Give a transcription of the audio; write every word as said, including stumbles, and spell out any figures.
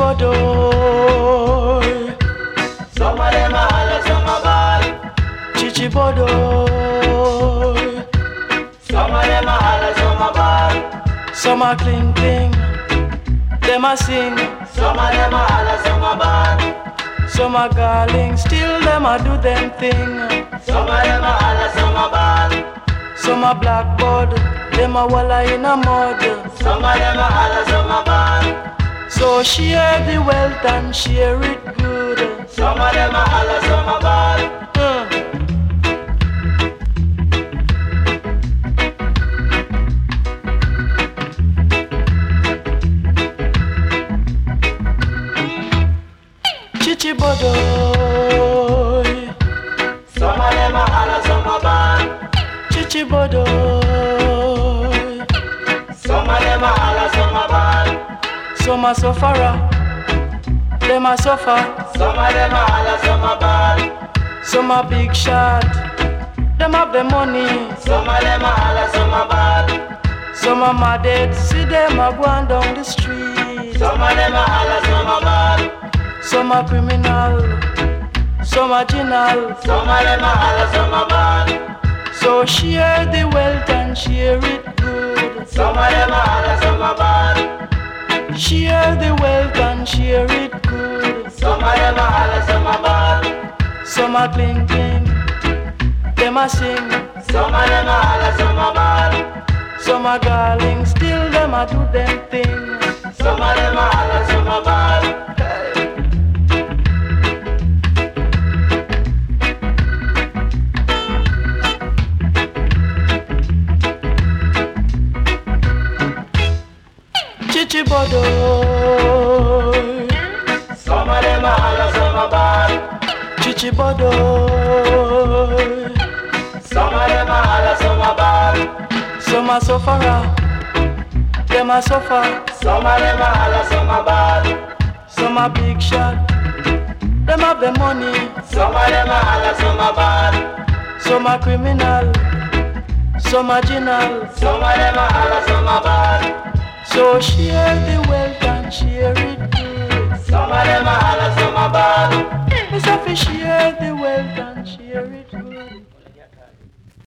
Chichibodoy. Some of them a holler, some a ball. Chichibodoy. Some of them a holler, some a ball. Some a cling cling, them a sing. Some of them a holler, some a ball. Some a garling, still them a do them thing. Some of them a holler, some a ball. Some a blackboard, them a walla in a mud. Some of them a holler, some a ball. So share the wealth and share it good. Some of them a holler, some a ball. Uh. Chichibodoy. Some of them a holler, some a ball. Chichibodoy. Some of them a holler, some a ball. Some a sufferer, them a suffer. Some of them a holler, some a ball. Some a big shot, them have the money. Some of them a holler, some a ball. Some a mad, see them a going down the street. Some of them a holler, some a ball. Some a criminal, some a general. Some of them a holler, some a ball. So share the wealth and share it good. Some of them a holler, some a ball. Share the wealth and share it good. Some of them a holler, some a ball. Some a cling cling, them a sing. Some of them a holler, some a ball. Some a garling, still them a do them thing. Some of them a holler, some a ball. Chichibodoy. Some of them a holler, some a ball. Chichibodoy. Some of them a holler, some a ball. Some a sufferer, them a suffer. Some of them a holler, some a ball. Some a big shot, them have the money. Some of them a holler, some a ball. Some a criminal, some a general. Some of them a holler, some a ball. So share the wealth and share it good. Some of them a holler, some a ball. It's a share the wealth and share it good.